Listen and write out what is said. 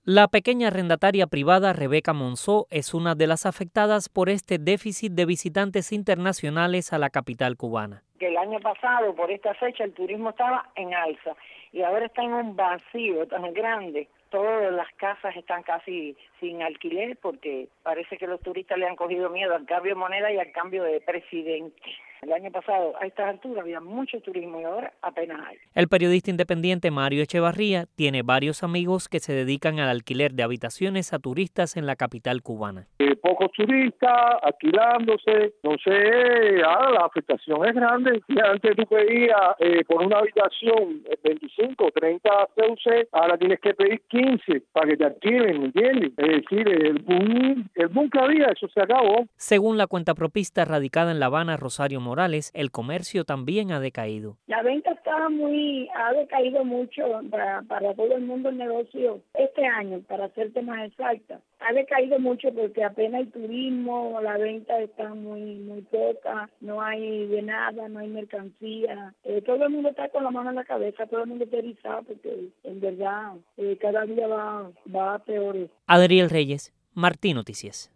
La pequeña arrendataria privada Rebeca Monzó es una de las afectadas por este déficit de visitantes internacionales a la capital cubana. El año pasado, por esta fecha, el turismo estaba en alza y ahora está en un vacío tan grande. Todas las casas están casi sin alquiler porque parece que los turistas le han cogido miedo al cambio de moneda y al cambio de presidente. El año pasado, a estas alturas, había mucho turismo y ahora apenas hay. El periodista independiente Mario Echevarría tiene varios amigos que se dedican al alquiler de habitaciones a turistas en la capital cubana. Pocos turistas alquilándose, entonces la afectación es grande. Y antes tú pedías por una habitación 25 o 30 CUC, ahora tienes que pedir 15 para que te alquilen, ¿me entiendes? Es decir, el boom que había, eso se acabó. Según la cuentapropista radicada en La Habana, Rosario Morales, el comercio también ha decaído. La venta ha decaído mucho para todo el mundo el negocio este año, para hacerte más exacta. Ha decaído mucho porque apenas hay turismo, la venta está muy poca, no hay de nada, no hay mercancía. Todo el mundo está con la mano en la cabeza, todo el mundo está erizado porque en verdad cada día va a peor. Adriel Reyes, Martín Noticias.